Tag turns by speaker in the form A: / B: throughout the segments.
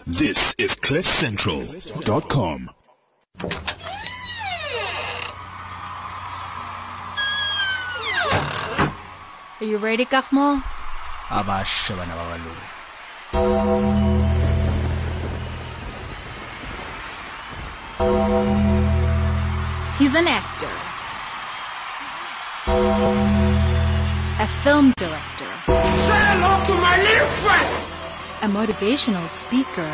A: This is CliffCentral.com.
B: Are you ready, Kafmo?
C: Abasha bana babalungu.
B: He's an actor, a film director,
D: Say hello to my little friend.
B: a motivational speaker,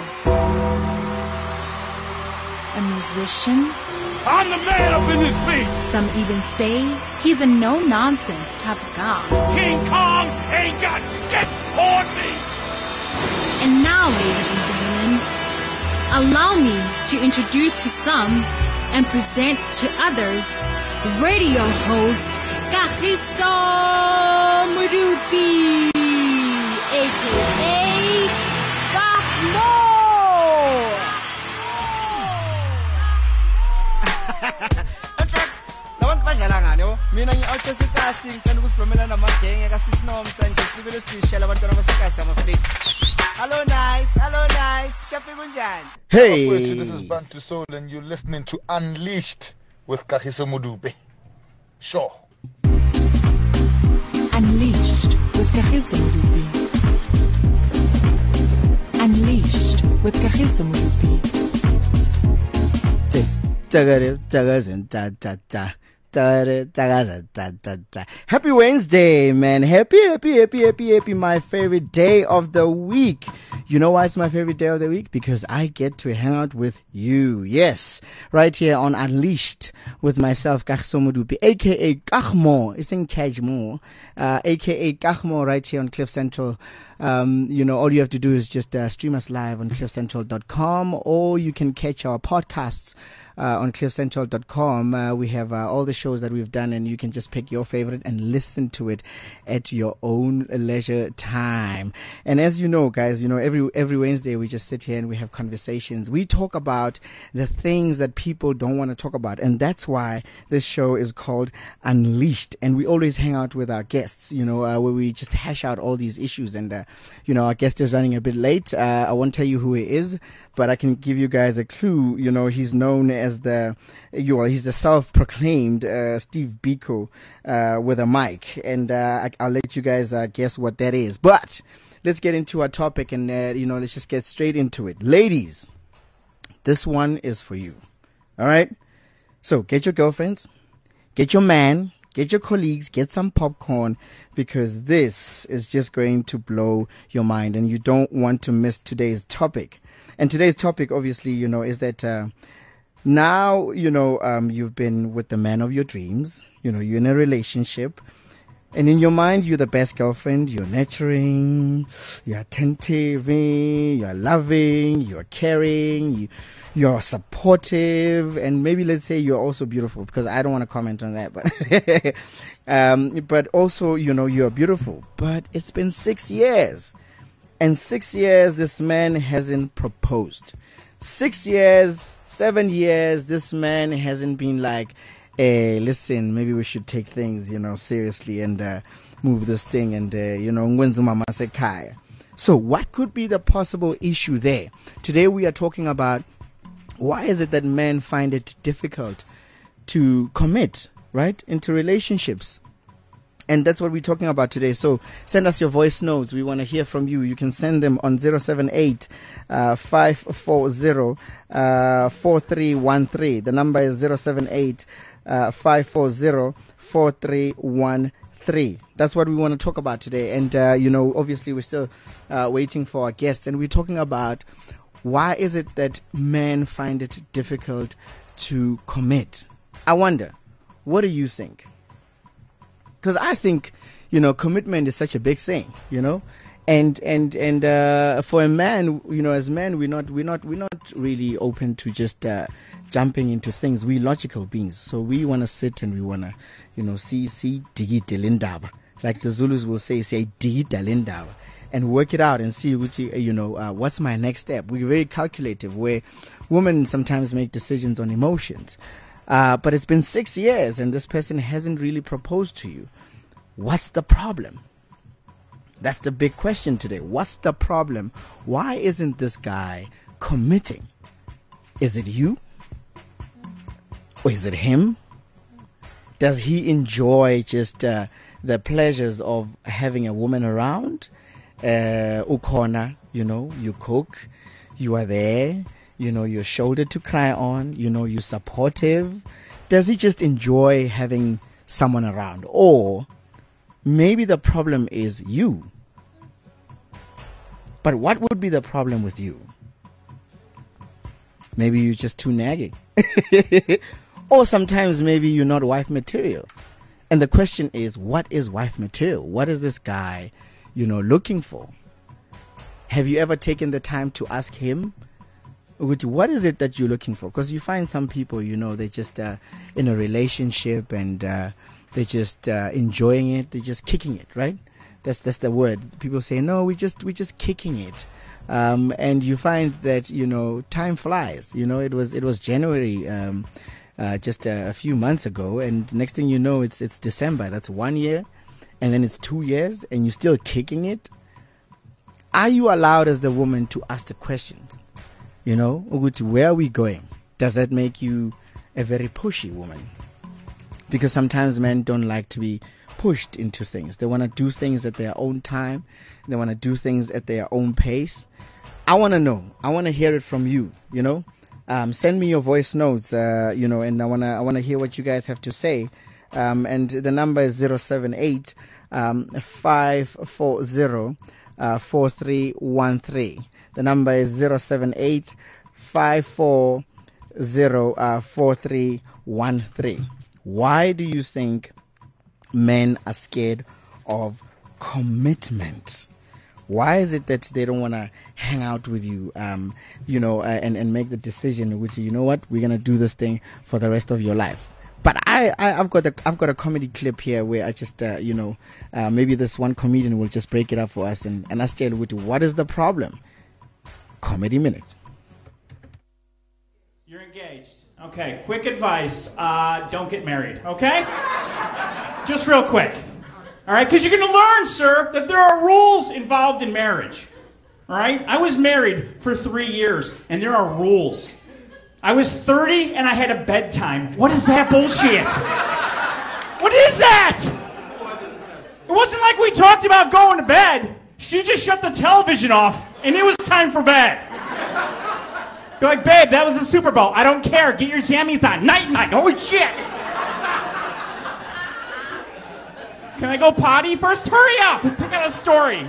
B: a musician.
D: I'm the man up in this piece.
B: Some even say he's a no-nonsense type of guy.
D: King Kong ain't got shit on me.
B: And now, ladies and gentlemen, allow me to introduce to some and present to others radio host Kagiso Modupi, aka Kafmo.
C: Labantu badlala ngani yabo? Mina ngi-outsesikasi ngicela ukusiphumela namagenge akasisinom sanje sibile sishela abantwana basekasi amafrika. Hello nice. Shapi kunjani?
E: Hey,
F: This is Bantu Soul, and you're listening to Unleashed with Kagiso Modupe. Sure.
G: Unleashed with Kagiso Modupe. Unleashed with Kagiso Modupe.
E: Happy Wednesday, man. Happy. My favorite day of the week. You know why it's my favorite day of the week? Because I get to hang out with you. Yes. Right here on Unleashed with myself, Kagiso Modupe, aka Kachmo. It's in Kajmo. Aka Kachmo, right here on Cliff Central. All you have to do is just stream us live on cliffcentral.com, or you can catch our podcasts on cliffcentral.com. We have all the shows that we've done, and you can just pick your favorite and listen to it at your own leisure time. And as you know, guys, every Wednesday we just sit here and we have conversations. We talk about the things that people don't want to talk about, and that's why this show is called Unleashed. And we always hang out with our guests, where we just hash out all these issues. And our guest is running a bit late. I won't tell you who he is, but I can give you guys a clue. He's known as he's the self-proclaimed Steve Biko with a mic, and I'll let you guys guess what that is. But let's get into our topic, and let's just get straight into it. Ladies, this one is for you. All right? So get your girlfriends, get your man, get your colleagues, get some popcorn, because this is just going to blow your mind, and you don't want to miss today's topic. And today's topic, obviously, is that now, you've been with the man of your dreams. You're in a relationship. And in your mind, you're the best girlfriend. You're nurturing, you're attentive, you're loving, you're caring, you're supportive. And maybe let's say you're also beautiful, because I don't want to comment on that. But also, you're beautiful. But it's been 6 years. And 6 years, this man hasn't proposed. 6 years, 7 years, this man hasn't been like, hey, listen, maybe we should take things, seriously and move this thing and, So what could be the possible issue there? Today we are talking about why is it that men find it difficult to commit, right, into relationships? And that's what we're talking about today. So send us your voice notes. We want to hear from you. You can send them on 078 540 4313. The number is 078 540 4313. That's what we want to talk about today. And, obviously we're still waiting for our guests. And we're talking about why is it that men find it difficult to commit? I wonder, what do you think? Because I think, commitment is such a big thing, and for a man, as men, we're not really open to just jumping into things. We're logical beings, so we want to sit and we want to, see digidalindaba, like the Zulus will say digidalindaba, and work it out and see which, what's my next step. We're very calculative, where women sometimes make decisions on emotions. But it's been 6 years and this person hasn't really proposed to you. What's the problem? That's the big question today. What's the problem? Why isn't this guy committing? Is it you? Or is it him? Does he enjoy just the pleasures of having a woman around? Ukona, you cook, you are there, your shoulder to cry on, you're supportive. Does he just enjoy having someone around? Or maybe the problem is you. But what would be the problem with you? Maybe you're just too nagging. Or sometimes maybe you're not wife material. And the question is, what is wife material? What is this guy, looking for? Have you ever taken the time to ask him, what is it that you're looking for? Because you find some people, they're just in a relationship and they're just enjoying it. They're just kicking it, right? That's the word. People say, no, we're just kicking it. And you find that, time flies. It was January, just a few months ago, and next thing you know, it's December. That's 1 year, and then it's 2 years, and you're still kicking it. Are you allowed as the woman to ask the questions? Where are we going? Does that make you a very pushy woman? Because sometimes men don't like to be pushed into things. They want to do things at their own time. They want to do things at their own pace. I want to know. I want to hear it from you, Send me your voice notes, and I wanna hear what you guys have to say. And the number is 078 540 4313. The number is 078 540 4313. Why do you think men are scared of commitment? Why is it that they don't want to hang out with you, and make the decision with you? We're going to do this thing for the rest of your life. But I've got a comedy clip here where I just, maybe this one comedian will just break it up for us and ask you, what is the problem? Comedy Minute.
H: You're engaged. Okay, quick advice. Don't get married, okay? Just real quick. All right, because you're going to learn, sir, that there are rules involved in marriage. All right? I was married for 3 years, and there are rules. I was 30, and I had a bedtime. What is that bullshit? What is that? It wasn't like we talked about going to bed. She just shut the television off, and it was time for bed. You're like, babe, that was the Super Bowl. I don't care. Get your jammies on. Night. Holy shit. Can I go potty first? Hurry up! Pick out a story.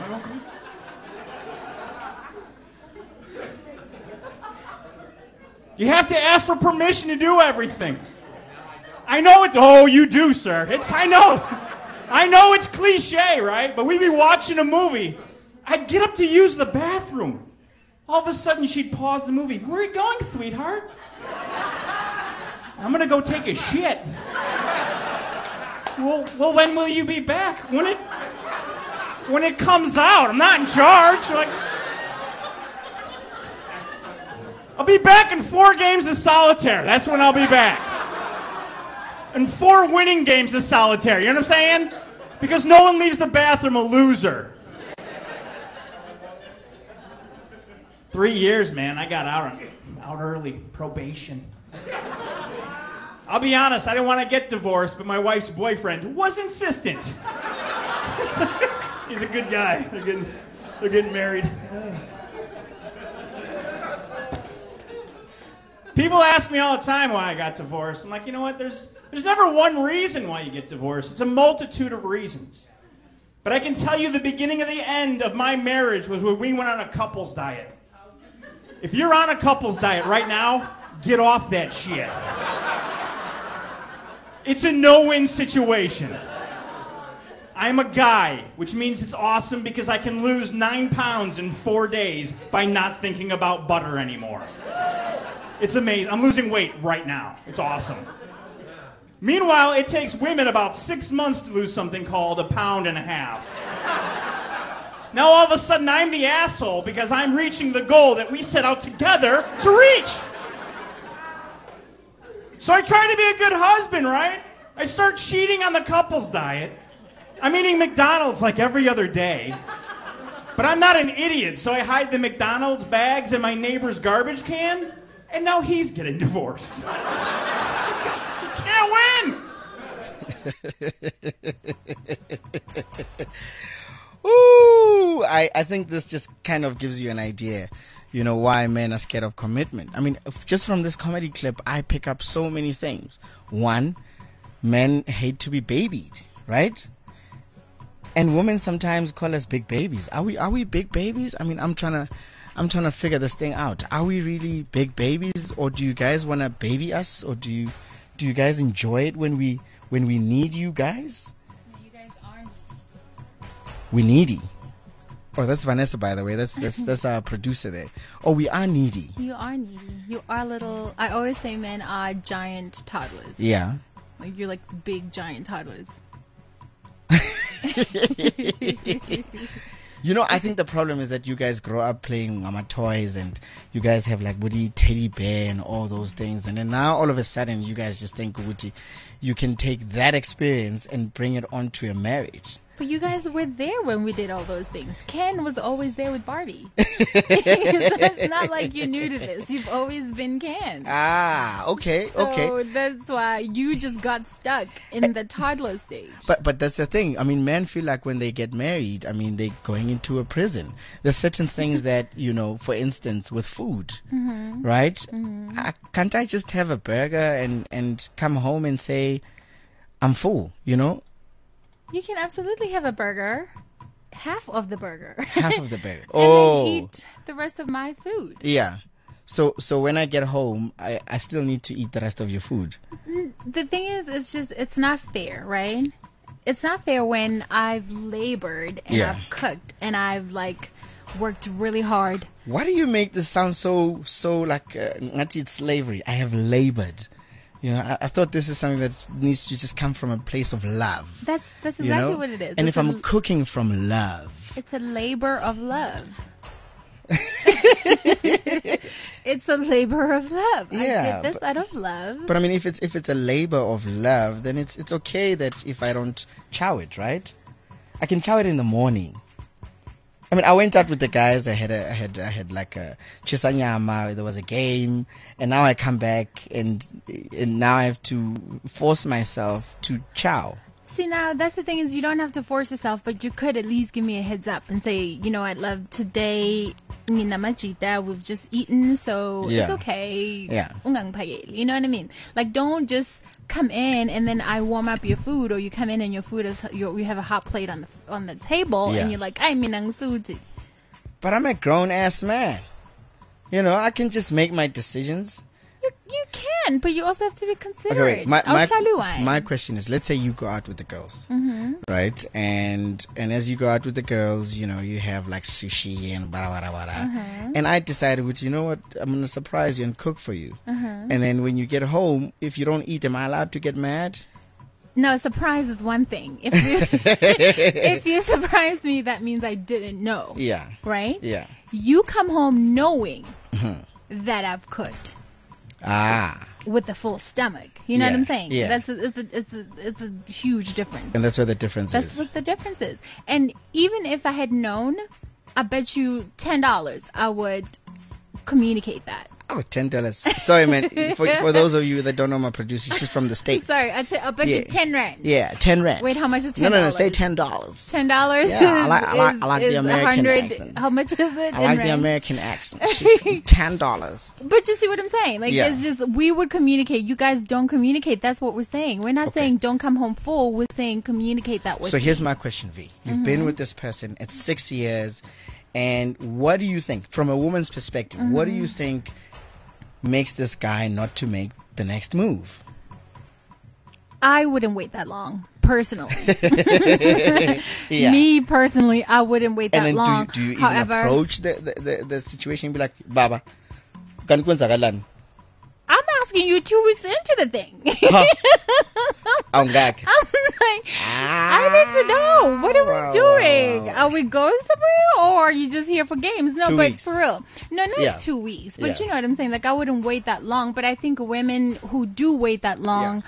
H: You have to ask for permission to do everything. I know it's... Oh, you do, sir. I know it's cliche, right? But we'd be watching a movie. I'd get up to use the bathroom. All of a sudden, she'd pause the movie. Where are you going, sweetheart? I'm going to go take a shit. Well, when will you be back? When it comes out. I'm not in charge. Like, I'll be back in 4 games of solitaire. That's when I'll be back. And 4 winning games of solitaire. You know what I'm saying? Because no one leaves the bathroom a loser. 3 years, man. I got out early. Probation. I'll be honest, I didn't want to get divorced, but my wife's boyfriend was insistent. He's a good guy. They're getting married. People ask me all the time why I got divorced. I'm like, you know what? There's never one reason why you get divorced. It's a multitude of reasons. But I can tell you the beginning and the end of my marriage was when we went on a couples diet. If you're on a couples diet right now, get off that shit. It's a no-win situation. I'm a guy, which means it's awesome because I can lose 9 pounds in 4 days by not thinking about butter anymore. It's amazing. I'm losing weight right now. It's awesome. Meanwhile, it takes women about 6 months to lose something called 1.5 pounds. Now all of a sudden I'm the asshole because I'm reaching the goal that we set out together to reach. So I try to be a good husband, right? I start cheating on the couples diet. I'm eating McDonald's like every other day. But I'm not an idiot, so I hide the McDonald's bags in my neighbor's garbage can, and now he's getting divorced. Can't win!
E: Ooh, I think this just kind of gives you an idea, why men are scared of commitment. I mean, just from this comedy clip, I pick up so many things. One, men hate to be babied, right? And women sometimes call us big babies. Are we big babies? I mean, I'm trying to figure this thing out. Are we really big babies, or do you guys want to baby us, or do you guys enjoy it when we need you guys?
B: No, you guys are needy.
E: We needy. Oh, that's Vanessa, by the way. That's our producer there. Oh, we are needy.
B: You are needy. You are little. I always say men are giant toddlers.
E: Yeah.
B: Like you're like big giant toddlers.
E: I think the problem is that you guys grow up playing Mama toys, and you guys have like Woody teddy bear and all those things, and then now all of a sudden you guys just think Woody, you can take that experience and bring it onto a marriage.
B: But you guys were there when we did all those things. Ken was always there with Barbie. So it's not like you're new to this. You've always been Ken.
E: Ah, okay.
B: So that's why you just got stuck in the toddler stage.
E: But that's the thing. I mean, men feel like when they get married, I mean, they're going into a prison. There's certain things that, for instance, with food, right? Mm-hmm. Can't I just have a burger and come home and say, I'm full,
B: You can absolutely have a burger. Half of the burger.
E: Half of the burger.
B: And then eat the rest of my food.
E: Yeah. So when I get home, I still need to eat the rest of your food.
B: The thing is, it's not fair, right? It's not fair when I've labored and I've cooked and I've worked really hard.
E: Why do you make this sound so like it's slavery? I have labored. I thought this is something that needs to just come from a place of love.
B: That's exactly what it is.
E: And if I'm cooking from love,
B: it's a labor of love. It's a labor of love.
E: Yeah,
B: I get this out of love.
E: But I mean, if it's a labor of love, then it's okay that if I don't chow it, right? I can chow it in the morning. I mean, I went out with the guys. I had like a chisanyama. There was a game, and now I come back, and now I have to force myself to chow.
B: See, now that's the thing is you don't have to force yourself, but you could at least give me a heads up and say, I'd love today. We've just eaten, so it's okay.
E: Yeah.
B: You know what I mean? Like, don't just come in and then I warm up your food, or you come in and your food is we have a hot plate on the table, and you're like, "Ay, minang suji."
E: But I'm a grown ass man. I can just make my decisions.
B: You can, but you also have to be considerate.
E: Okay, my question is, let's say you go out with the girls, right? And as you go out with the girls, you have like sushi and and I decided, you know what, I'm going to surprise you and cook for you. And then when you get home, if you don't eat, am I allowed to get mad?
B: No, surprise is one thing. If you surprise me, that means I didn't know.
E: Yeah.
B: Right?
E: Yeah.
B: You come home knowing that I've cooked. With a full stomach. You know what I'm saying?
E: Yeah.
B: It's a huge difference.
E: And that's where the difference is.
B: That's what the difference is. And even if I had known, I bet you $10 I would communicate that.
E: Oh, $10. Sorry, man. For those of you that don't know my producer, she's from the States.
B: Sorry, I'll bet you 10 rand.
E: Yeah, 10 rand.
B: Wait, how much is $10?
E: No, say $10.
B: $10?
E: Yeah, I like the American accent.
B: How much is it?
E: I like the American accent. $10.
B: But you see what I'm saying? It's just, we would communicate. You guys don't communicate. That's what we're saying. We're not saying don't come home full. We're saying communicate that way.
E: So here's my question, V. You've been with this person. It's 6 years. And what do you think, from a woman's perspective, what do you think makes this guy not to make the next move?
B: I wouldn't wait that long, personally. Me personally, I wouldn't wait that long.
E: Do you even approach the situation and be like, Baba, kan kwenzakalani?
B: I'm asking you 2 weeks into the thing.
E: I'm like,
B: I need to know. What are we doing? Are we going somewhere, or are you just here for games? No,
E: 2
B: but
E: weeks.
B: for real. No, not 2 weeks. But you know what I'm saying? Like, I wouldn't wait that long. But I think women who do wait that long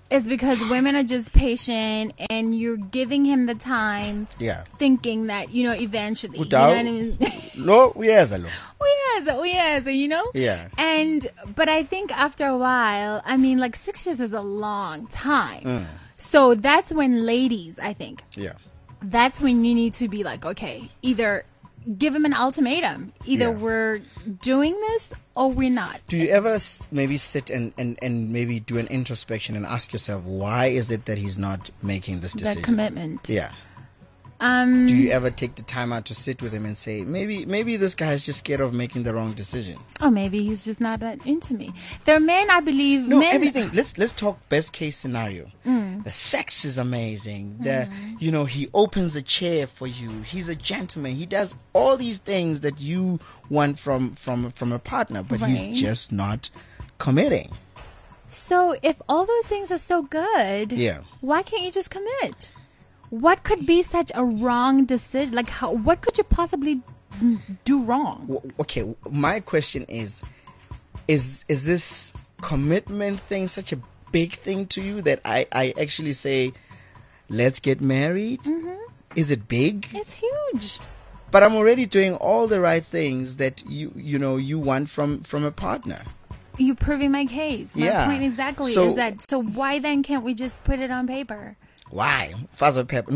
I: is because women are just patient, and you're giving him the time, thinking that, you know, eventually, you know what I mean?
E: Lo, uyeza lo.
I: Uyeza, you know?
E: Yeah.
I: But I think after a while, I mean, like 6 years is a long time. So that's when ladies, I think. Yeah. That's when you need to be like, okay, either give him an ultimatum. Either we're doing this or we're not.
E: Do you ever maybe sit and maybe do an introspection and ask yourself, why is it that he's not making this decision?
I: That commitment.
E: Yeah. Do you ever take the time out to sit with him and say, maybe this guy is just scared of making the wrong decision?
I: Or maybe he's just not that into me. There are men, I believe.
E: No, everything. Let's talk best case scenario. The sex is amazing. You know, he opens a chair for you. He's a gentleman. He does all these things that you want from a partner, but he's just not committing.
I: So if all those things are so good, why can't you just commit? What could be such a wrong decision? Like, what could you possibly do wrong?
E: Okay, my question is this commitment thing such a big thing to you that I actually say, let's get married? Is it big?
I: It's huge.
E: But I'm already doing all the right things that you want from a partner.
I: You're proving my case. My point exactly is that, so why then can't we just put it on paper?
E: Why? Fuzz pepper.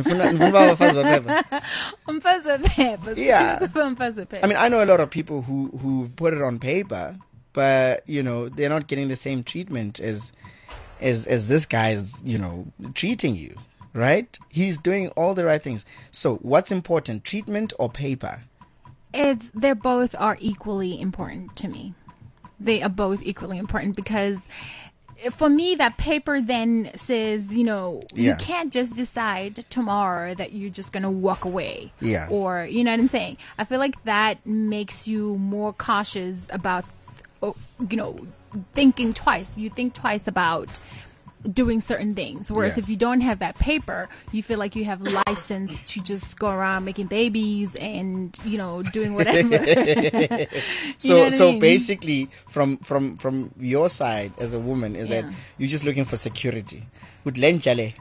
E: Yeah. I mean, I know a lot of people who put it on paper, but you know, they're not getting the same treatment as this guy is, you know, treating you, right? He's doing all the right things. So, what's important, treatment or paper?
I: They both are equally important to me. They are both equally important because for me, that paper then says, you know, you can't just decide tomorrow that you're just going to walk away. Yeah. Or, you know what I'm saying? I feel like that makes you more cautious about, you know, thinking twice. You think twice about doing certain things. Whereas if you don't have that paper, you feel like you have license to just go around making babies and, you know, doing whatever.
E: So basically from your side as a woman is that you're just looking for security. Somewhere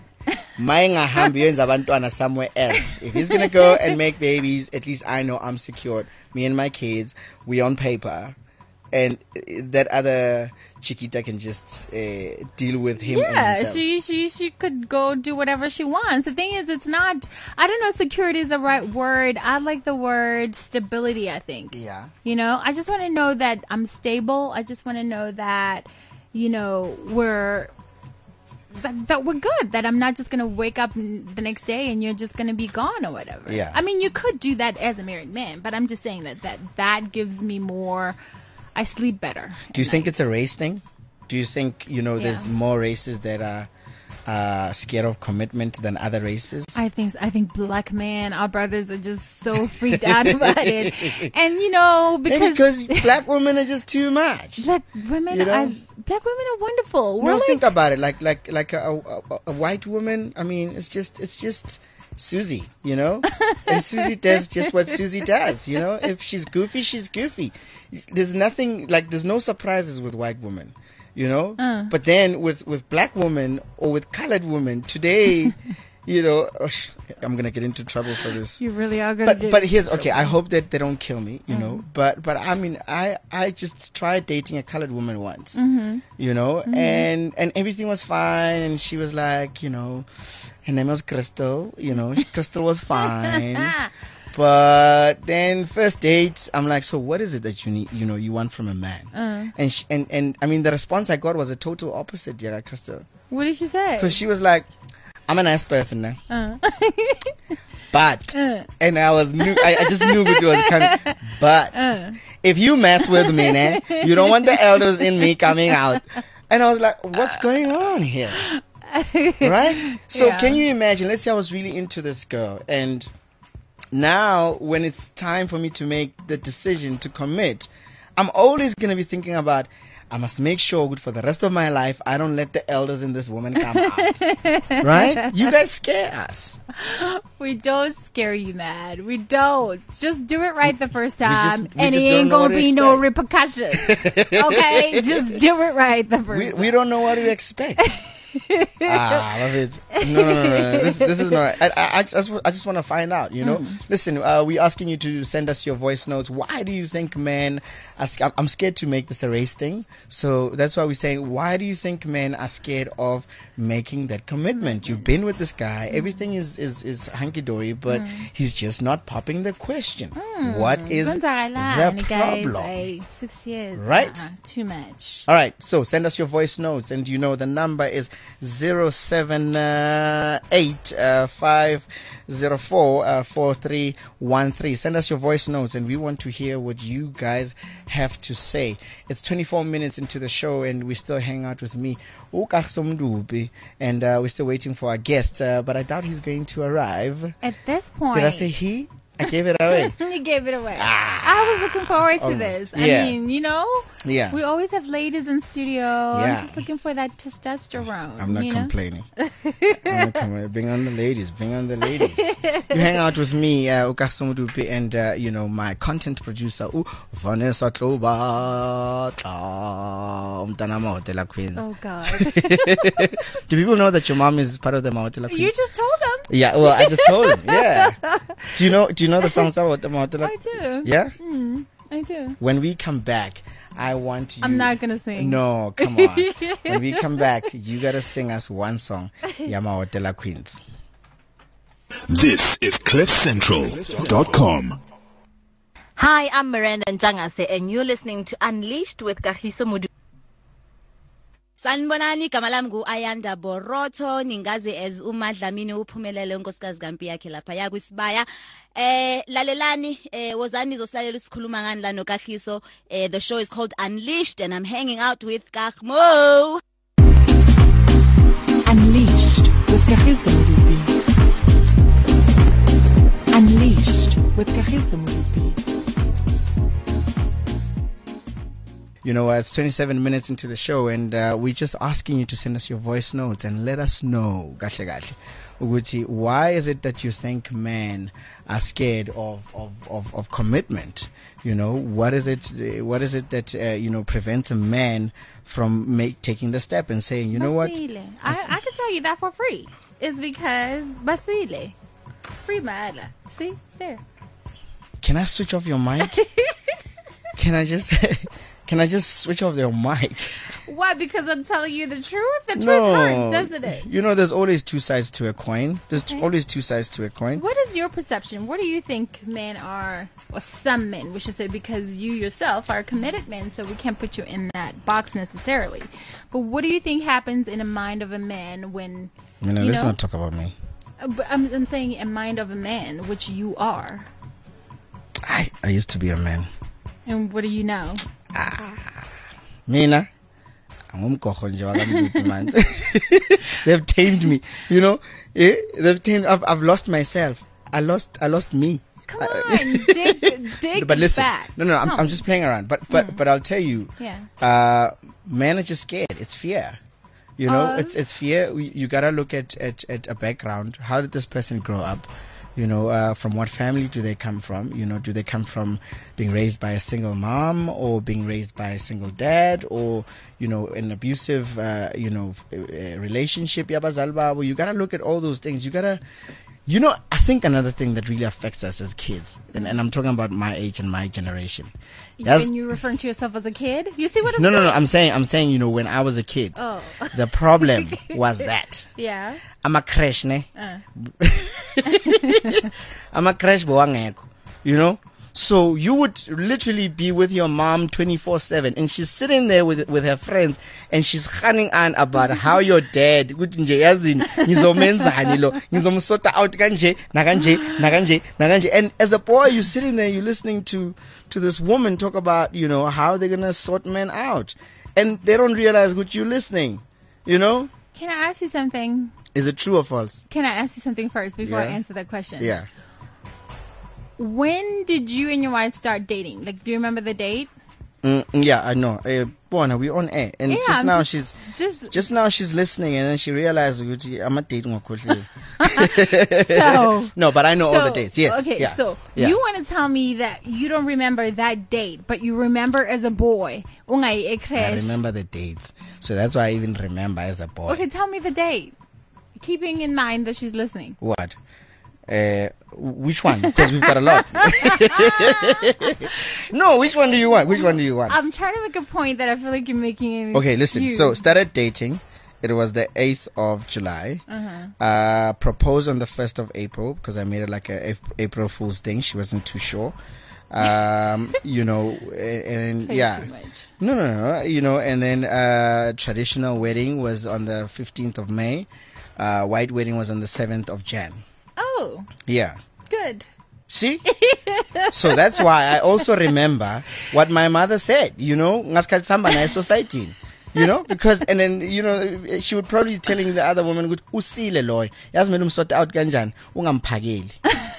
E: else. If he's gonna go and make babies, at least I know I'm secured. Me and my kids, we on paper, and that other Chiquita can just deal with him.
I: Yeah, she could go do whatever she wants. The thing is, it's not, I don't know if security is the right word. I like the word stability, I think. Yeah. You know, I just want to know that I'm stable. I just want to know that, you know, we're good. That I'm not just going to wake up the next day and you're just going to be gone or whatever. Yeah. I mean, you could do that as a married man, but I'm just saying that gives me more, I sleep better.
E: Do you think it's a race thing? Do you think, you know, there's more races that are scared of commitment than other races?
I: I think black men, our brothers are just so freaked out about it. And, you know,
E: because black women are just too much.
I: Black women are wonderful.
E: No, think about it. Like a white woman, I mean, it's just Susie, you know? And Susie does just what Susie does, you know? If she's goofy, she's goofy. There's no surprises with white women, you know? But then with black women or with colored women, today, you know, I'm going to get into trouble for this.
I: You really are going to
E: But here's, okay, I hope that they don't kill me, you know? But I mean, I just tried dating a colored woman once, you know? And everything was fine. And she was like, you know, her name was Crystal, you know, Crystal was fine. But then first date, I'm like, so what is it that you need, you know, you want from a man? And I mean, the response I got was a total opposite, yeah, Crystal.
I: What did she say?
E: Because she was like, I'm a nice person now. But, and I just knew it was coming. But, if you mess with me, you don't want the elders in me coming out. And I was like, what's going on here? Right? So can you imagine, let's say I was really into this girl, and now when it's time for me to make the decision to commit, I'm always going to be thinking about, I must make sure for the rest of my life I don't let the elders in this woman come out. Right? You guys scare us.
I: We don't scare you, man. We don't. Just do it right the first time, and it ain't gonna be no repercussion. Okay? Just do it right the first time.
E: We don't know what to expect. I love it. No. This is not. I just want to find out. You know, listen. We're asking you to send us your voice notes. Why do you think men? I'm scared to make this a race thing, so that's why we're saying. Why do you think men are scared of making that commitment? You've been with this guy. Everything is hunky dory, but he's just not popping the question. What is the problem?
I: 6 years.
E: Right?
I: Too much.
E: All right. So send us your voice notes, and you know the number is 078-504-4313. Send us your voice notes, and we want to hear what you guys have to say. It's 24 minutes into the show, and we still hang out with me, Kagiso Modupe, and we're still waiting for our guest, but I doubt he's going to arrive.
I: At this point.
E: Did I say he? I gave it away.
I: You gave it away. I was looking forward to this.
E: Yeah.
I: I mean, you know, we always have ladies in studio. I'm just looking for that testosterone.
E: I'm not complaining. Bring on the ladies. Bring on the ladies. You hang out with me, Kagiso Modupe, and you know, my content producer, Vanessa Kloba, Mtanama Hotel Queens.
I: Oh God.
E: Do people know that your mom is part of the Hotel Queens?
I: You just told them.
E: Yeah, well, I just told them. Yeah. Do you know the songs about the Hotel?
I: I do.
E: Yeah.
I: I do.
E: When we come back, I want you.
I: I'm not gonna sing.
E: No, come on. When we come back, you gotta sing us one song, Yama Hotel Queens.
A: This is CliffCentral.com.
J: Hi, I'm Miranda Njangase, and you're listening to Unleashed with Kagiso Modupe.
K: Sanibonani, igama lami ngu-Ayanda Borotho, ningazi as uMadlamini uphumelele unkosikazi kampi yakhe lapha yakwisibaya. Lalelani, wozani nizosilalela isikhuluma ngani la noKagiso. The show is called Unleashed, and I'm hanging out with Kagmo.
G: Unleashed with Kagiso Modupe. Unleashed with Kagiso Modupe.
E: You know, it's 27 minutes into the show, and we're just asking you to send us your voice notes and let us know, Uguti, why is it that you think men are scared of commitment? You know, what is it that you know, prevents a man from taking the step and saying, you know what?
I: I can tell you that for free. It's because Basile. Free Maala. See? There.
E: Can I switch off your mic? Can I just switch off your mic?
I: Why? Because I'm telling you the truth? The truth hurts, doesn't it?
E: You know, there's always two sides to a coin. Always two sides to a coin.
I: What is your perception? What do you think men are, or some men, we should say, because you yourself are committed men, so we can't put you in that box necessarily. But what do you think happens in the mind of a man when,
E: let's not talk about me.
I: But I'm saying a mind of a man, which you are.
E: I used to be a man.
I: And what do you know?
E: Mina, man. They've tamed me, you know. They've tamed. I've lost myself. I lost me.
I: Come on, dig
E: but listen,
I: back.
E: No, I'm just playing around. But I'll tell you, men are just scared. It's fear. You know, it's fear. You gotta look at a background. How did this person grow up? You know, from what family do they come from? You know, do they come from being raised by a single mom or being raised by a single dad or, you know, an abusive, relationship? You gotta look at all those things. You gotta, you know, I think another thing that really affects us as kids, and I'm talking about my age and my generation.
I: And you're referring to yourself as a kid? You see what I'm
E: saying? No. I'm saying, you know, when I was a kid, the problem was that.
I: Yeah.
E: I'm a crash, ne? I'm a crash, you know? So you would literally be with your mom 24/7, and she's sitting there with her friends, and she's running on about how your dad, and as a boy, you're sitting there, you're listening to this woman talk about, you know, how they're gonna sort men out, and they don't realize what you're listening, you know?
I: Can I ask you something?
E: Is it true or false?
I: Can I ask you something first before I answer that question?
E: Yeah.
I: When did you and your wife start dating? Like, do you remember the date?
E: Yeah, I know. We're on air. And just now she's Just now she's listening and then she realized I'm a date.
I: So
E: no, but I know all the dates. Yes.
I: Okay,
E: yeah,
I: so
E: yeah.
I: you want to tell me that you don't remember that date, but you remember as a boy.
E: I remember the dates, so that's why I even remember as a boy.
I: Okay, tell me the date, keeping in mind that she's listening.
E: What? Which one? Because we've got a lot. No, which one do you want? Which one do you want?
I: I'm trying to make a point that I feel like you're making an
E: Okay, listen.
I: excuse.
E: So, started dating. It was the 8th of July. Proposed on the 1st of April because I made it like a April Fool's thing. She wasn't too sure. You know, and
I: Play
E: yeah.
I: too much.
E: No. You know, and then traditional wedding was on the 15th of May. White wedding was on the 7th of Jan.
I: Oh,
E: Yeah.
I: good.
E: See? So that's why I also remember what my mother said, you know, ngasikhathi sihamba naye society. You know, because, and then, you know, she would probably telling the other woman, usile loy, yazi mina umsota out kanjani, ungamphakeli.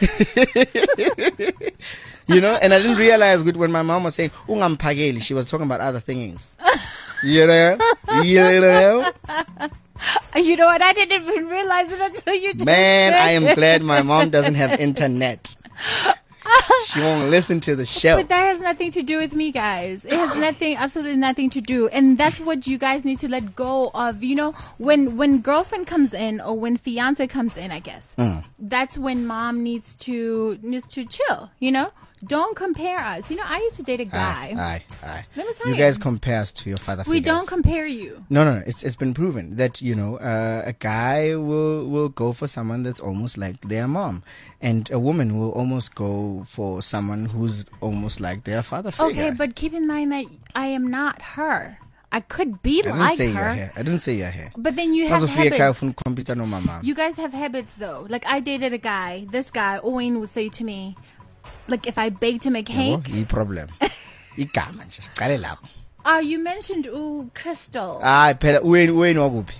E: You know, and I didn't realize good when my mom was saying, ungamphakeli, she was talking about other things. You know? You know?
I: You know what? I didn't even realize it until you just
E: Man,
I: said
E: I am
I: it.
E: glad my mom doesn't have internet. She won't listen to the show.
I: But that has nothing to do with me, guys. It has nothing, absolutely nothing to do. And that's what you guys need to let go of. You know, when girlfriend comes in or when fiance comes in, I guess, that's when mom needs to chill, you know? Don't compare us. You know, I used to date a guy.
E: Aye.
I: Let me tell
E: You guys compare us to your father
I: we
E: figures.
I: don't compare you.
E: No. It's been proven that, you know, a guy will go for someone that's almost like their mom. And a woman will almost go for someone who's almost like their father figure.
I: Okay, but keep in mind that I am not her. I could be
E: I didn't
I: like
E: say
I: her.
E: your hair. I didn't say your hair.
I: But then you have
E: Mazofika
I: habits.
E: ufuna ukukhompyutha nomama.
I: You guys have habits, though. Like, I dated a guy. This guy, Owen, would say to me, like, if I baked him a cake.
E: Yabo, problem. Igama nje siqale lapho.
I: You mentioned, Crystal.
E: Hayi phela uweni wakuphi?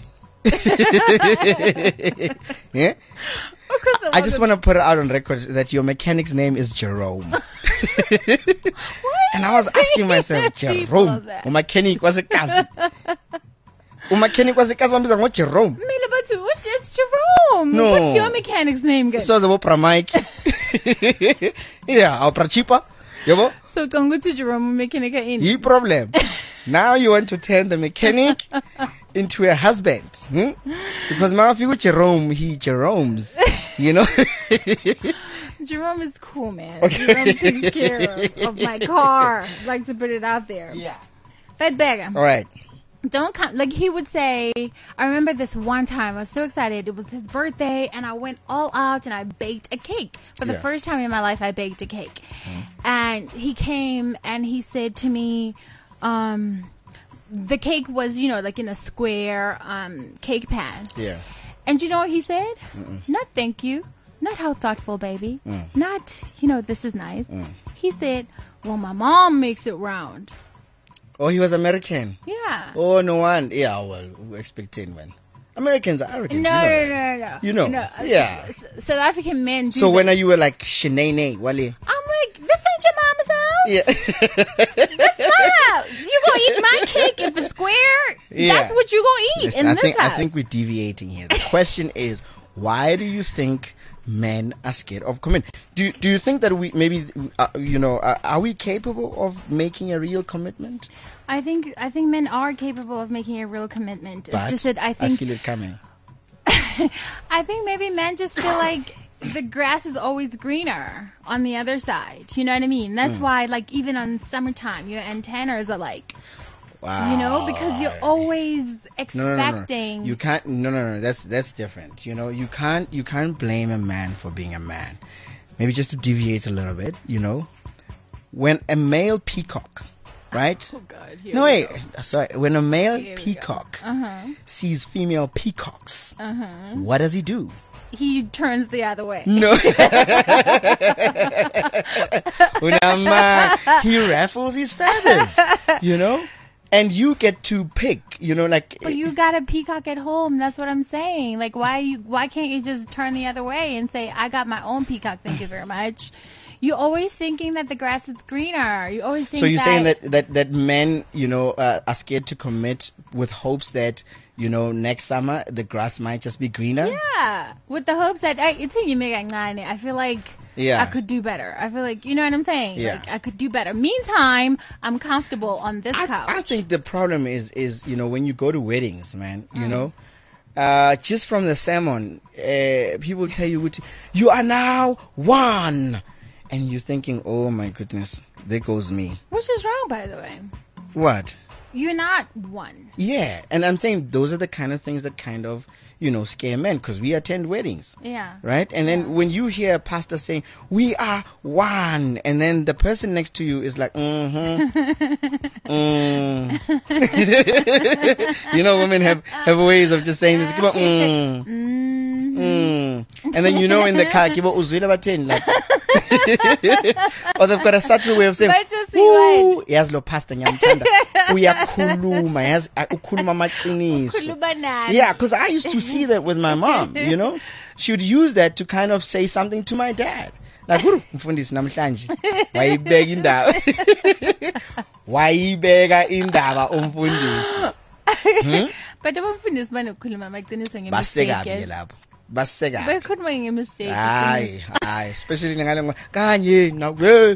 E: Yeah?
I: Crystal
E: I just want to put it out on record that your mechanic's name is Jerome. And I was asking myself, Jerome, umechanic was a cousin. Umechanic was a cousin, wambiza ngo Jerome.
I: Mina bathu, which is Jerome?
E: No.
I: What's your mechanic's name, guys?
E: So the Wopra Mike. Yeah, Opra Chipa. Yabo?
I: So Congo to Jerome mechanic in.
E: He problem. Now you want to turn the mechanic into a husband. Because now if you go Jerome, he Jeromes. You know?
I: Jerome is cool, man.
E: Okay.
I: Jerome takes care of my car. I'd like to put it out there.
E: Yeah.
I: But beggar.
E: All right.
I: Don't come. Like, he would say, I remember this one time, I was so excited. It was his birthday, and I went all out and I baked a cake. For the first time in my life, I baked a cake. And he came and he said to me, the cake was, you know, like in a square cake pan.
E: Yeah.
I: And you know what he said? Not thank you. Not how thoughtful, baby. Not, you know, this is nice. He said, well, my mom makes it round.
E: Oh, he was American.
I: Yeah.
E: Oh, no one. Yeah, well, we're expecting when Americans are arrogant.
I: No.
E: You know.
I: No.
E: Yeah.
I: South African men do
E: So
I: that.
E: when are you were like Shenane, Wale?
I: I'm like, this ain't your mama's house.
E: Yeah.
I: This my house. You gonna eat my cake if it's square?
E: Yeah.
I: That's what you gonna eat
E: Listen,
I: in this
E: I
I: house.
E: think we're deviating here. The question is, why do you think men are scared of commitment? Do you think that we maybe are we capable of making a real commitment?
I: I think men are capable of making a real commitment. It's
E: But
I: just that I
E: I
I: think
E: feel it coming.
I: I think maybe men just feel like the grass is always greener on the other side. You know what I mean? That's why, like, even on summertime, your antennas are like, you know, because you're always expecting.
E: No. You can't. No. That's different. You know, you can't blame a man for being a man. Maybe just to deviate a little bit. You know, when a male peacock, right?
I: Oh God.
E: No, wait. Sorry. When a male peacock sees female peacocks, what does he do?
I: He turns the other way.
E: No. He raffles his feathers, you know? And you get to pick, you know, like.
I: But you got a peacock at home. That's what I'm saying. Like, why can't you just turn the other way and say, I got my own peacock, thank you very much. You're always thinking that the grass is greener. You always think
E: So you're saying that men, you know, are scared to commit with hopes that, you know, next summer the grass might just be greener.
I: Yeah, with the hopes that I feel like I could do better. I feel like, you know what I'm saying?
E: Yeah.
I: Like I could do better. Meantime, I'm comfortable on this couch.
E: I think the problem is, you know, when you go to weddings, man, you know, just from the sermon, people tell you, you are now one. And you're thinking, oh my goodness, there goes me.
I: Which is wrong, by the way.
E: What?
I: You're not one.
E: Yeah. And I'm saying those are the kind of things that kind of, you know, scare men because we attend weddings.
I: Yeah.
E: Right? And then when you hear a pastor saying, we are one, and then the person next to you is like, You know, women have ways of just saying this. And then, you know, in the car, like, or they've got a subtle way of saying, ooh, yes, lo pastor nyamthanda. Uyakhuluma, yes, ukhuluma maqiniso. Yeah, because I used to see that with my mom, you know. She would use that to kind of say something to my dad. Like, mfundisi namhlanje, wayibeka indaba. Wayibeka indaba umfundisi.
I: But abafundisi banokukhuluma amaqiniso
E: ngemistake. Baseka.
I: Bekhuluma ngemistake.
E: Hayi, especially ngale kanye nawe.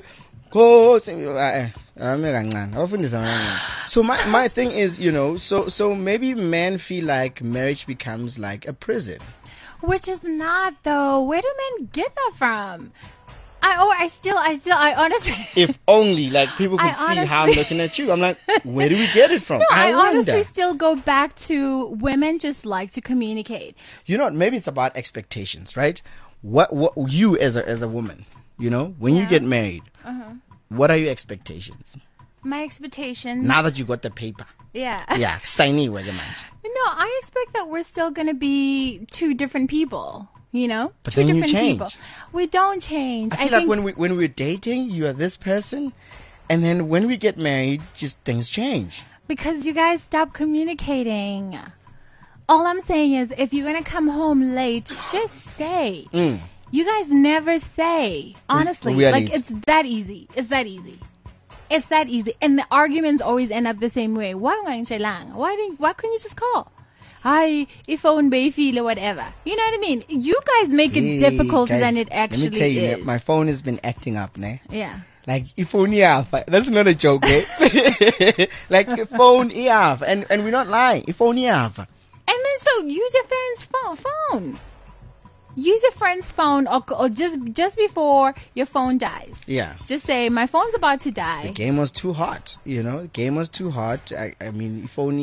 E: So my thing is, you know, so maybe men feel like marriage becomes like a prison.
I: Which is not, though. Where do men get that from? I honestly.
E: If only, like, people could see how I'm looking at you. I'm like, where do we get it from?
I: No, I
E: wonder.
I: honestly still go back to women just like to communicate.
E: You know, maybe it's about expectations, right? What you as a woman, you know, when you get married, what are your expectations?
I: My expectations.
E: Now that you got the paper.
I: Yeah.
E: Yeah, signy where the man.
I: No, I expect that we're still going to be two different people. You know,
E: but
I: two
E: then
I: different
E: you change.
I: People. We don't change.
E: I feel like when we're dating, you are this person, and then when we get married, just things change.
I: Because you guys stop communicating. All I'm saying is, if you're gonna come home late, just say. You guys never say. Honestly, like it's that easy. It's that easy. It's that easy, and the arguments always end up the same way. Why couldn't you just call? Hi, phone bayfeel or whatever. You know what I mean? You guys make it difficult than it actually is.
E: Let me tell you, my phone has been acting up, ne?
I: Yeah.
E: Like, phone that's not a joke, eh? Like, phone and we're not lying. Phone And
I: then so use your friend's phone. Use your friend's phone or just before your phone dies.
E: Yeah.
I: Just say, my phone's about to die.
E: The game was too hot, you know? The game was too hot. I mean, phone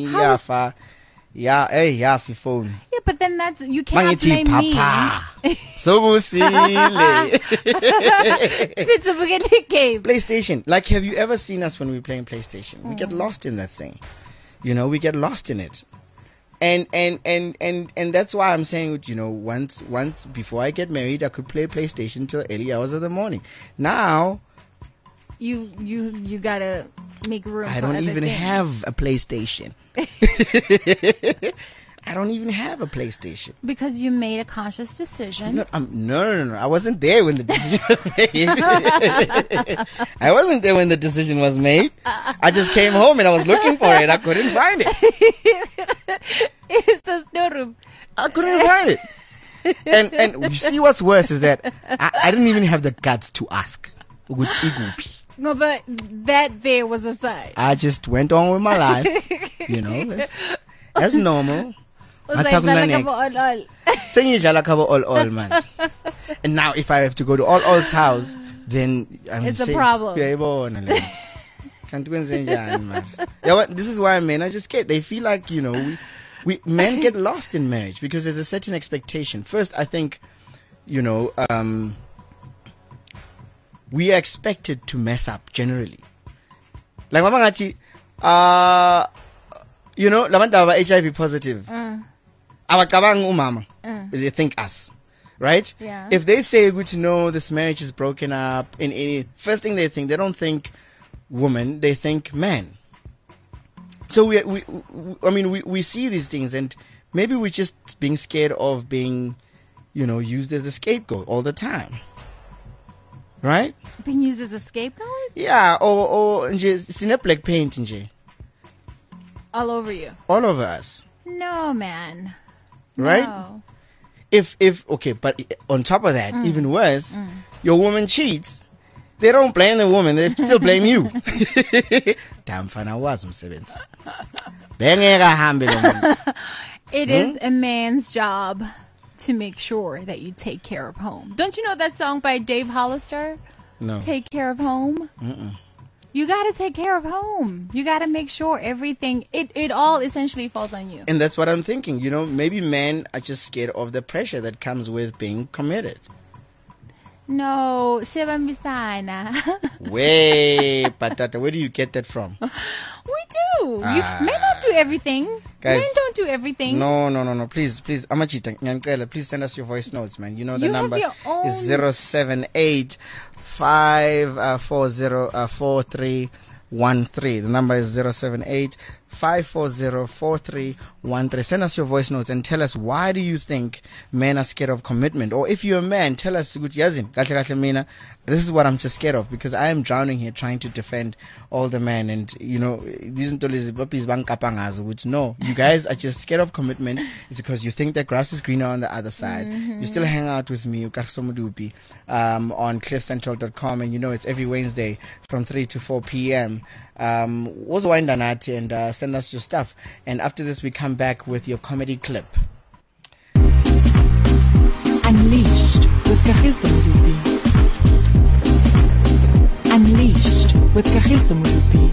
E: yeah, for phone.
I: Yeah, but then you can't blame me.
E: So
I: PlayStation.
E: Like, have you ever seen us when we're playing PlayStation? We get lost in that thing. You know, we get lost in it. And that's why I'm saying, you know, once before I get married, I could play PlayStation till early hours of the morning. Now,
I: you gotta make room.
E: I don't even have a PlayStation. I don't even have a PlayStation.
I: Because you made a conscious decision.
E: No. I wasn't there when the decision was made. I wasn't there when the decision was made. I just came home and I was looking for it. I couldn't find it.
I: It's the storeroom.
E: I couldn't find it. And you see what's worse is that I didn't even have the guts to ask.
I: No, but that there was a sign.
E: I just went on with my life. You know, that's normal. Saying all man. And now if I have to go to all's house, then
I: it's a problem.
E: This is why men are just scared. They feel like, you know, we men get lost in marriage because there's a certain expectation. First, I think, you know, we are expected to mess up generally. Like mamangati, you know, labantu aba HIV positive. Abacabanga umama. They think us. Right?
I: Yeah.
E: If they say to know this marriage is broken up, first thing they think, they don't think woman, they think man. So we see these things, and maybe we're just being scared of being, you know, used as a scapegoat all the time. Right?
I: Being used as a scapegoat?
E: Yeah, or nje sine black paint nje.
I: All over you.
E: All over us.
I: No, man.
E: Right?
I: No.
E: If okay, but on top of that, even worse, your woman cheats. They don't blame the woman, they still blame you. Damn fana was umsebenzi. Bengeka hambe lo muntu.
I: It is a man's job to make sure that you take care of home. Don't you know that song by Dave Hollister?
E: No.
I: Take care of home? You got to take care of home. You got to make sure everything, it all essentially falls on you.
E: And that's what I'm thinking. You know, maybe men are just scared of the pressure that comes with being committed.
I: No, siyabambisana.
E: Way, patata, where do you get that from?
I: We do. Men don't do everything.
E: Guys,
I: men don't do everything.
E: No. Please. Amachita, Nyankela, please send us your voice notes, man. You know the
I: You have
E: number
I: your own-
E: is 078 540 4313. The number is 078 540 4313. Send us your voice notes and tell us, why do you think men are scared of commitment? Or if you're a man, tell us, this is what I'm just scared of, because I am drowning here trying to defend all the men. And, you know, no, you guys are just scared of commitment. It's because you think the grass is greener on the other side. You still hang out with me, Kagiso Modupi, on cliffcentral.com. And, you know, it's every Wednesday from 3 to 4 p.m. Also wind on that and send us your stuff. And after this, we come back with your comedy clip.
G: Unleashed with Kagiso Modupi. Unleashed with Kagiso Modupi.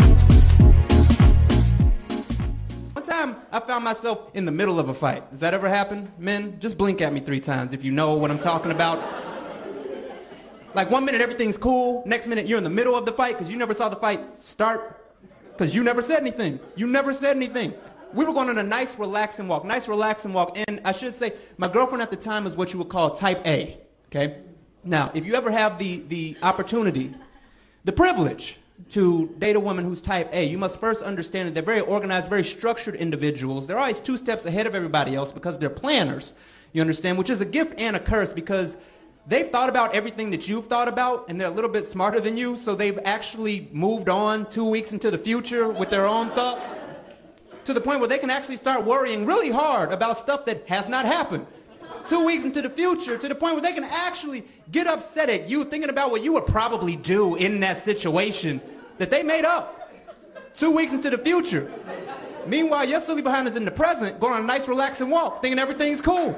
L: One time, I found myself in the middle of a fight. Does that ever happen? Men, just blink at me 3 times if you know what I'm talking about. Like 1 minute everything's cool, next minute you're in the middle of the fight because you never saw the fight start because you never said anything. You never said anything. We were going on a nice relaxing walk, and I should say my girlfriend at the time was what you would call type A, okay? Now, if you ever have the opportunity, the privilege to date a woman who's type A, you must first understand that they're very organized, very structured individuals. They're always 2 steps ahead of everybody else because they're planners, you understand, which is a gift and a curse because they've thought about everything that you've thought about, and they're a little bit smarter than you, so they've actually moved on 2 weeks into the future with their own thoughts to the point where they can actually start worrying really hard about stuff that has not happened. 2 weeks into the future, to the point where they can actually get upset at you thinking about what you would probably do in that situation that they made up. 2 weeks into the future. Meanwhile, your silly behind is in the present, going on a nice relaxing walk, thinking everything's cool.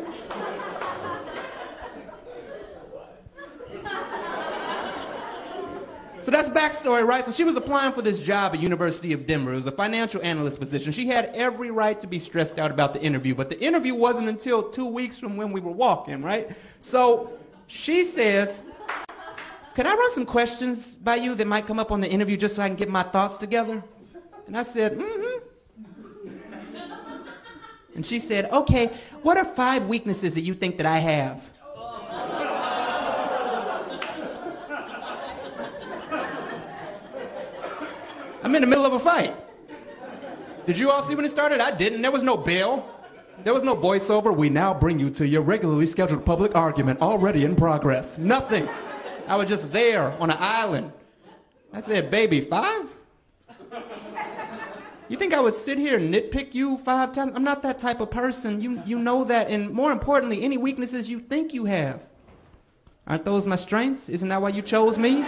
L: So that's backstory, right? So she was applying for this job at University of Denver. It was a financial analyst position. She had every right to be stressed out about the interview, but the interview wasn't until 2 weeks from when we were walking, right? So she says, could I run some questions by you that might come up on the interview just so I can get my thoughts together? And I said, And she said, okay, what are 5 weaknesses that you think that I have? I'm in the middle of a fight. Did you all see when it started? I didn't. There was no bell. There was no voiceover. We now bring you to your regularly scheduled public argument already in progress. Nothing. I was just there on an island. I said, baby, 5? You think I would sit here and nitpick you 5 times? I'm not that type of person. You know that. And more importantly, any weaknesses you think you have. Aren't those my strengths? Isn't that why you chose me?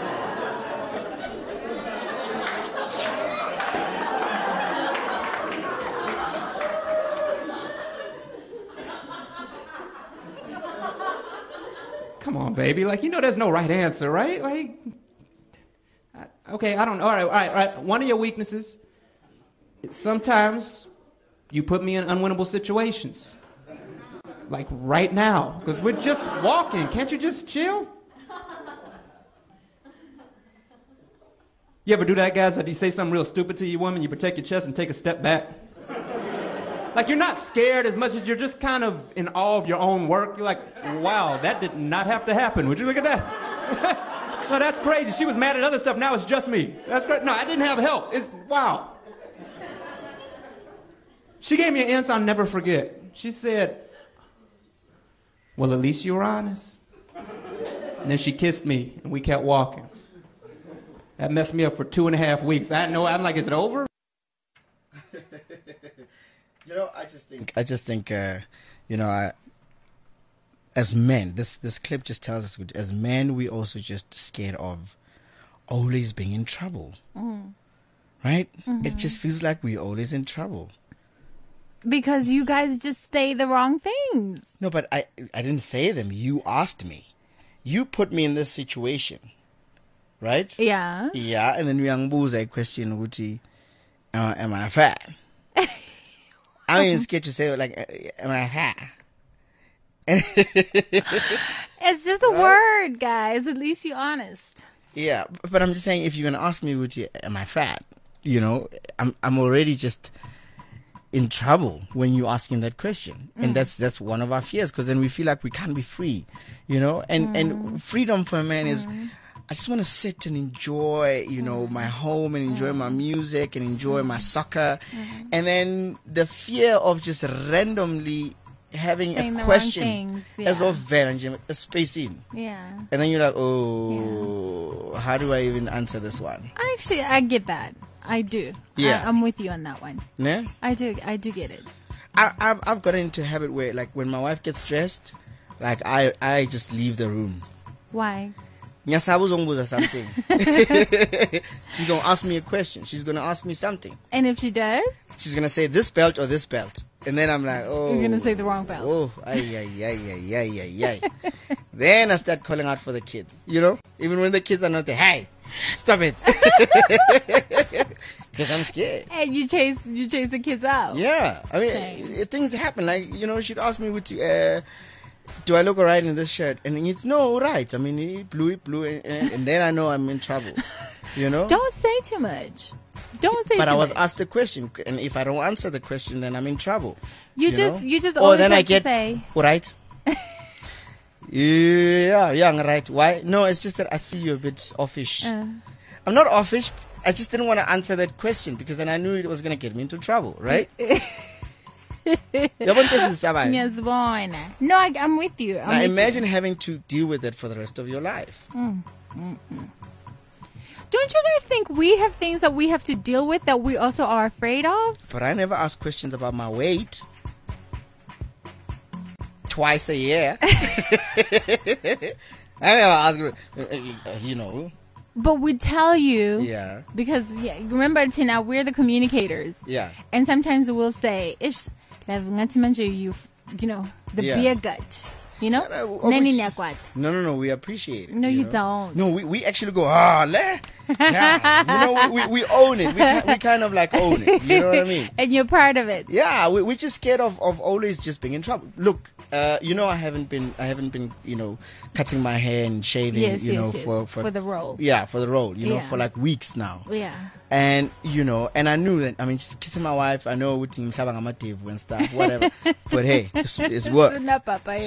L: Come on, baby. Like, you know there's no right answer, right? Like, okay, I don't know. All right. One of your weaknesses, sometimes you put me in unwinnable situations. Like right now, because we're just walking. Can't you just chill? You ever do that, guys? That you say something real stupid to your woman, you protect your chest and take a step back? Like, you're not scared as much as you're just kind of in awe of your own work. You're like, wow, that did not have to happen. Would you look at that? No, that's crazy. She was mad at other stuff. Now it's just me. That's great. No, I didn't have help. It's, wow. She gave me an answer I'll never forget. She said, well, at least you were honest. And then she kissed me, and we kept walking. That messed me up for 2.5 weeks. I'm like, is it over?
E: You know, I just think, you know, as men, this clip just tells us, as men, we also just scared of always being in trouble. Right? It just feels like we're always in trouble.
I: Because you guys just say the wrong things.
E: No, but I didn't say them. You asked me. You put me in this situation. Right?
I: Yeah.
E: Yeah, and then we angbuza a question, Uti, am I fat? I'm even scared to say, like, am I fat?
I: It's just a word, guys. At least you're honest.
E: Yeah, but I'm just saying, if you're going to ask me, Uti, am I fat? You know, I'm already just in trouble when you're asking that question. And that's one of our fears, because then we feel like we can't be free, you know? And freedom for a man is, I just want to sit and enjoy, you know, my home and enjoy my music and enjoy my soccer. And then the fear of just randomly having
I: saying
E: a question as
I: yeah.
E: of Veranjim, a space in.
I: Yeah.
E: And then you're like, how do I even answer this one?
I: I get that. I do.
E: Yeah.
I: I'm with you on that one.
E: Yeah?
I: I do get it.
E: I've gotten into a habit where, like, when my wife gets stressed, like, I just leave the room.
I: Why?
E: Something. She's going to ask me a question. She's going to ask me something.
I: And if she does?
E: She's going to say this belt or this belt. And then I'm like, oh.
I: You're going to say the wrong belt.
E: Oh, ay. Then I start calling out for the kids, you know? Even when the kids are not there, hey, stop it. Because I'm scared.
I: And you chase the kids out.
E: Yeah. I mean, things happen. Like, you know, she'd ask me, do I look alright in this shirt? And it's no, right. I mean, it blew, and then I know I'm in trouble. You know?
I: Don't say too much.
E: But I was asked the question, and if I don't answer the question, then I'm in trouble.
I: You just always have to say,
E: right? Yeah, right. Why? No, it's just that I see you a bit offish. I'm not offish. I just didn't want to answer that question because then I knew it was going to get me into trouble, right?
I: No, I'm with you.
E: Now imagine having to deal with it for the rest of your life.
I: Don't you guys think we have things that we have to deal with that we also are afraid of?
E: But I never ask questions about my weight. Twice a year. I never ask, you know.
I: But we tell you.
E: Yeah.
I: Because, remember, Tina, we're the communicators.
E: Yeah.
I: And sometimes we'll say, Ish, you know, the beer gut. You know?
E: No, we appreciate it.
I: No, you don't.
E: No, we actually go, yeah. You know, we own it. We kind of like own it. You know what I mean?
I: And you're part of it.
E: Yeah, we're just scared of always just being in trouble. Look, you know, I haven't been, you know, cutting my hair and shaving, for
I: the role.
E: Yeah, for the role, you know, for like weeks now.
I: Yeah.
E: And, you know, and I knew that, I mean, just kissing my wife, I know with him, and stuff, whatever. But hey, it's work. Suna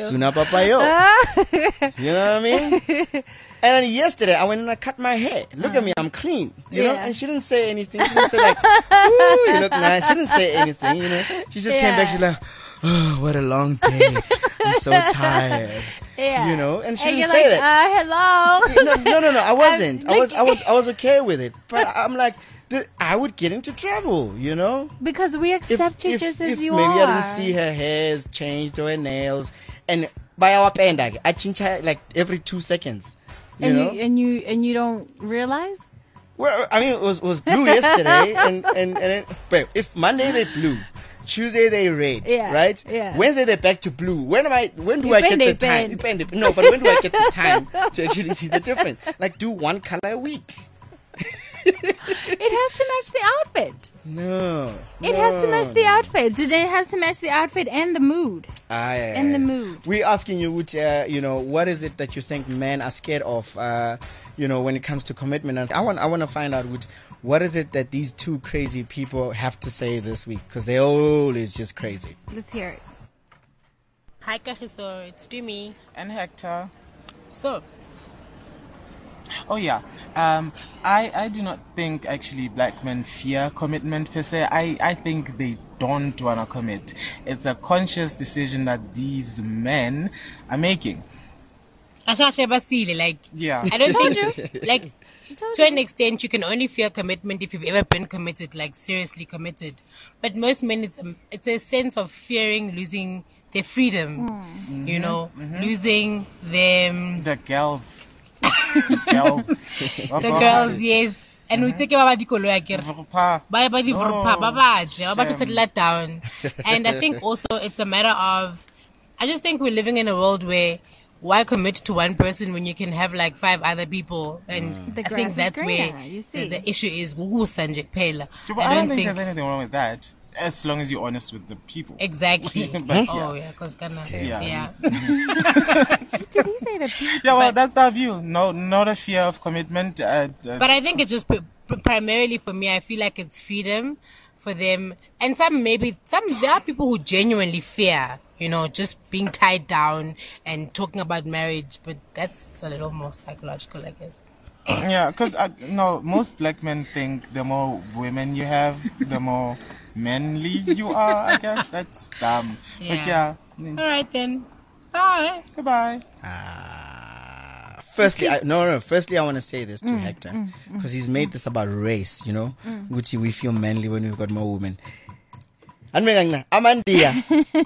E: papayo. You know what I mean? And then yesterday, I went and I cut my hair. Look at me, I'm clean. You know? And she didn't say anything. She didn't say like, ooh, you look nice. She didn't say anything, you know? She just came back, she's like, oh, what a long day. I'm so tired. Yeah. You know? And she didn't say that.
I: Hello.
E: No, I wasn't. I was okay with it. But I'm like, I would get into trouble, you know?
I: Because we accept you just as you
E: maybe
I: are.
E: Maybe I didn't see her hair's changed or her nails. And by our pen, I change her like every 2 seconds. You know?
I: And you don't realize?
E: Well, I mean, it was blue yesterday, and but if Monday they blue, Tuesday they red, right?
I: Yeah.
E: Wednesday they're back to blue. When do I get the time? No, but when do I get the time to actually see the difference? Like, do one color a week.
I: It has to match the outfit.
E: No.
I: It has to match the outfit. It has to match the outfit and the mood. And the mood.
E: We're asking you, you know, what is it that you think men are scared of, you know, when it comes to commitment? And I want to find out, what is it that these two crazy people have to say this week? Because they're always just crazy.
I: Let's hear it.
M: Hi, Kahiso. It's Dumi.
N: And Hector.
M: So.
N: Oh yeah, I do not think actually black men fear commitment per se. I think they don't want to commit. It's a conscious decision that these men are making.
M: Like,
N: yeah.
M: I don't think, like, To an extent, you can only fear commitment if you've ever been committed, like seriously committed. But most men, it's a sense of fearing losing their freedom, you know, losing them.
N: The girls. The girls.
M: The girls, yes. And we take about the down. And I think also it's a matter of, I just think we're living in a world where why commit to one person when you can have like 5 other people? And I think that's where the issue is.
N: I don't think there's anything wrong with that, as long as you're honest with the people.
M: Exactly.
N: But,
M: oh yeah, because
N: yeah.
I: Did he say the people?
N: Yeah, well, that's our view. No, not a fear of commitment.
M: But I think it's just primarily for me. I feel like it's freedom for them, and there are people who genuinely fear, you know, just being tied down and talking about marriage. But that's a little more psychological, I guess.
N: Yeah, because most black men think the more women you have, the more manly you are. I guess that's dumb.
M: Yeah.
N: But yeah.
M: All right then. Bye.
N: Goodbye.
E: Firstly, I want to say this to Hector, because he's made this about race, you know. Gucci, we feel manly when we've got more women. Amandia,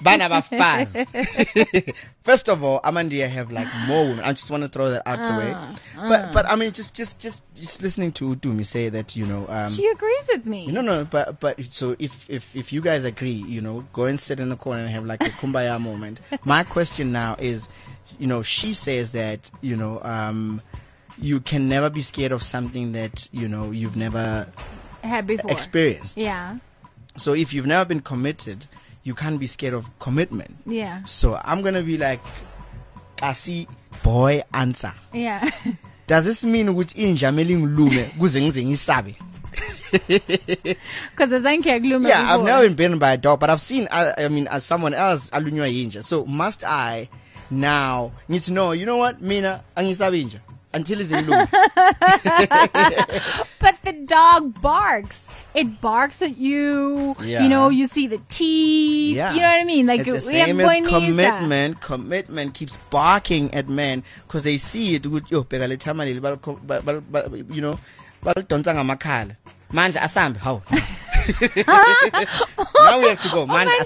E: First of all, Amandia have like more women. I just want to throw that out the way. But I mean, just listening to Dumi say that, you know,
I: she agrees with me.
E: No, but so if you guys agree, you know, go and sit in the corner and have like a kumbaya moment. My question now is, you know, she says that, you know, you can never be scared of something that, you know, you've never
I: had before
E: experienced.
I: Yeah.
E: So if you've never been committed, you can't be scared of commitment.
I: Yeah.
E: So I'm going to be like, Kasi boy answer.
I: Yeah.
E: Does this mean which in Jameling Lume guzing isabi?
I: Because
E: I've never been bitten by a dog, but I've seen, as someone else, alunywa inja. So must I now need to know, you know what, Mina, angisabi inja until it's in Lume.
I: But the dog barks. It barks at you. Yeah. You know, you see the teeth.
E: Yeah.
I: You know what I mean? Like,
E: it's the same as commitment. Commitment keeps barking at men because they see it. You know, Manja asambe how? Now we have to go. Manja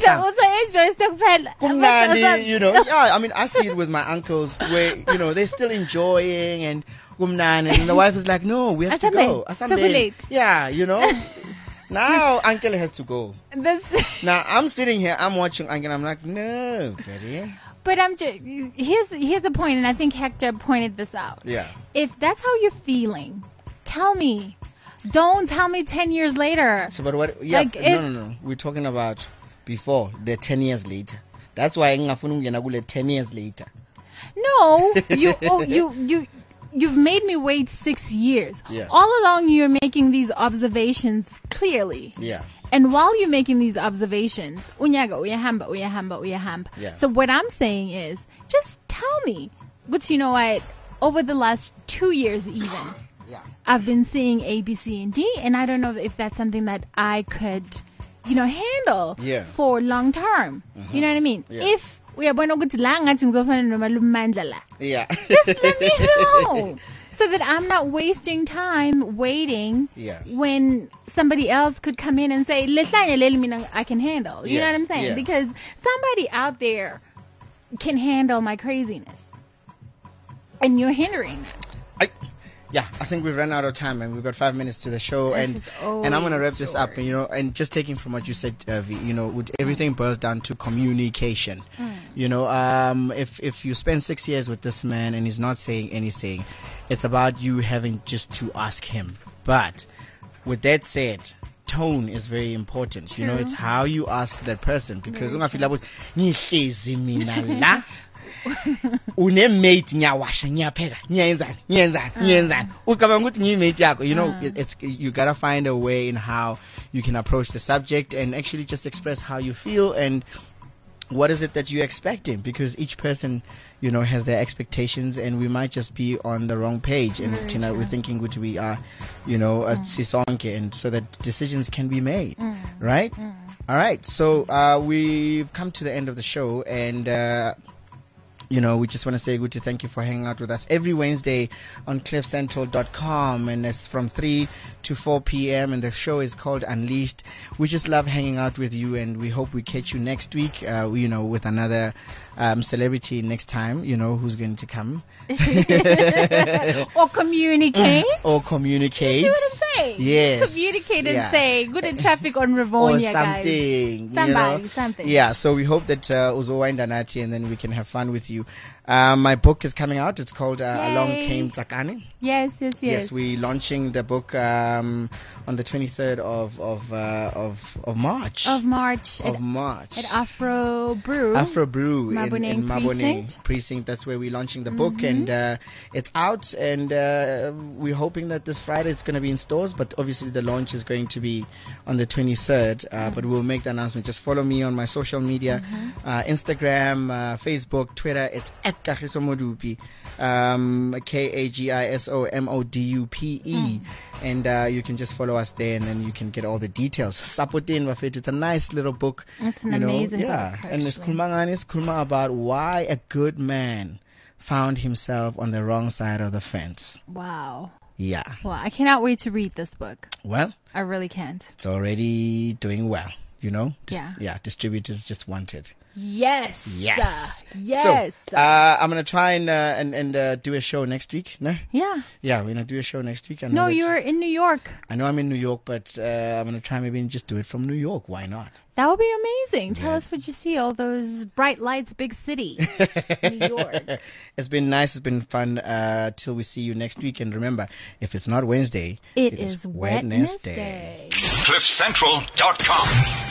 E: asambe. You know, yeah. I mean, I see it with my uncles where, you know, they're still enjoying and the wife is like, no, we have to go. Asambe. Yeah, you know. Now uncle has to go. Now I'm sitting here, I'm watching uncle, I'm like, no, buddy.
I: But here's the point, and I think Hector pointed this out.
E: Yeah.
I: If that's how you're feeling, tell me. Don't tell me 10 years later.
E: So, but what? Yeah, like no. We're talking about before the 10 years later. That's why I'm 10 years later.
I: No, You've made me wait 6 years.
E: Yeah.
I: All along, you're making these observations clearly.
E: Yeah.
I: And while you're making these observations, uyahamba.
E: Yeah.
I: So what I'm saying is, just tell me. But you know what? Over the last 2 years even,
E: yeah,
I: I've been seeing A, B, C, and D, and I don't know if that's something that I could, you know, handle for long term. You know what I mean?
E: Yeah.
I: If yeah. Just let me know so that I'm not wasting time waiting when somebody else could come in and say, I can handle. You know what I'm saying?
E: Yeah.
I: Because somebody out there can handle my craziness. And you're hindering that.
E: I think we've run out of time and we've got 5 minutes to the show, and I'm going to wrap this up, you know, and just taking from what you said, you know, everything boils down to communication. You know, if you spend 6 years with this man and he's not saying anything, it's about you having just to ask him. But with that said, tone is very important. You know, it's how you ask that person, because unemate nyawasha nyapheka nyenzani ucabanga ukuthi ngiyimate yakho, you know. It's you gotta find a way in how you can approach the subject and actually just express how you feel and what is it that you're expecting, because each person, you know, has their expectations and we might just be on the wrong page, and you know, we're thinking what we are, you know, sisonke, and so that decisions can be made, right? All right, so we've come to the end of the show, and we just want to say good to thank you for hanging out with us every Wednesday on cliffcentral.com, and it's from 3 to 4 p.m. and the show is called Unleashed. We just love hanging out with you, and we hope we catch you next week, with another celebrity next time, who's going to come.
I: Or communicate.
E: Or communicate.
I: You see what I'm saying?
E: Yes.
I: Communicate and say, good in traffic on Rivonia,
E: or something.
I: Guys. Something.
E: Yeah, so we hope that uzowainda nathi and then we can have fun with you. My book is coming out. It's called Along Came Tsakani.
I: Yes.
E: Yes, we're launching the book on the 23rd of March.
I: Of March. At Afro Brew.
E: In
I: Maboneng
E: Precinct. That's where we're launching the book, and it's out, and we're hoping that this Friday it's going to be in stores, but obviously the launch is going to be on the 23rd, but we'll make the announcment. Just follow me on my social media, Instagram, Facebook, Twitter. It's at Kagiso Modupe, KAGISOMODUPE, and you can just follow us there, and then you can get all the details. Sapotin Wafet, it's a nice little book.
I: It's an amazing book.
E: And it's Kulma about why a good man found himself on the wrong side of the fence.
I: Wow.
E: Yeah.
I: Well, I cannot wait to read this book.
E: Well,
I: I really can't.
E: It's already doing well,
I: Yeah,
E: distributors just want it.
I: Yes.
E: So, I'm going to try and do a show next week. No?
I: Yeah.
E: Yeah, we're going to do a show next week.
I: No, you're in New York.
E: I know I'm in New York, but I'm going to try maybe and just do it from New York. Why not?
I: That would be amazing. Tell us what you see. All those bright lights, big city, New York.
E: It's been nice. It's been fun till we see you next week. And remember, if it's not Wednesday,
I: it is Wednesday.
A: CliffCentral.com